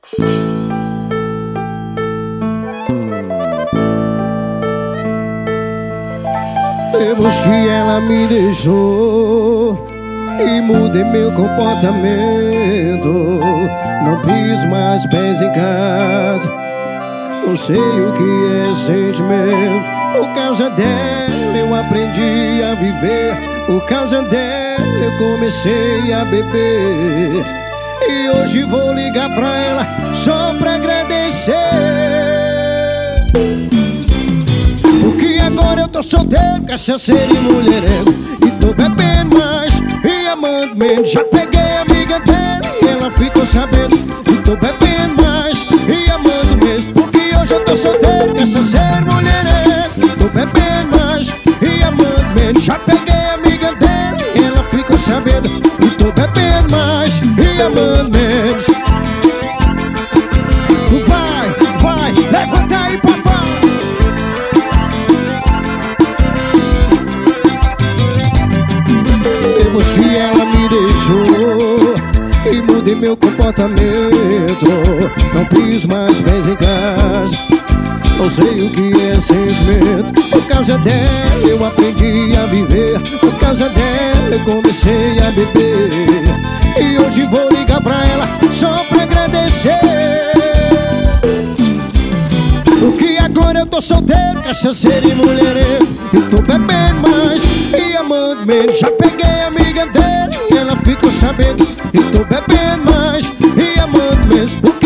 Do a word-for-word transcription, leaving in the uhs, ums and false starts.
Depois que ela me deixou e mudei meu comportamento, não piso mais pés em casa, não sei o que é sentimento. Por causa dela eu aprendi a viver, por causa dela eu comecei a beber. E hoje vou ligar pra ela só pra agradecer, porque agora eu tô solteiro, cachaceiro e mulherengo, e tô bebendo mais e amando menos. Já peguei a amiga dela e ela ficou sabendo, e tô bebendo mais e amando mesmo. Porque hoje eu tô solteiro, cachaceiro, mulherengo, e tô bebendo mais e amando menos. Já peguei a amiga dela e ela ficou sabendo, e tô bebendo mais e amando menos. Vai, vai, levanta aí, papai. Depois que ela me deixou e mudei meu comportamento, não piso mais pés em casa, não sei o que é sentimento. Por causa dela eu aprendi a viver, por causa dela eu comecei a beber. E hoje vou ligar pra ela só pra agradecer, porque agora eu tô solteiro, cachaceiro e mulherengo, e tô bebendo mais e amando menos. Já peguei a amiga dela e ela ficou sabendo, e tô bebendo mais e amando menos.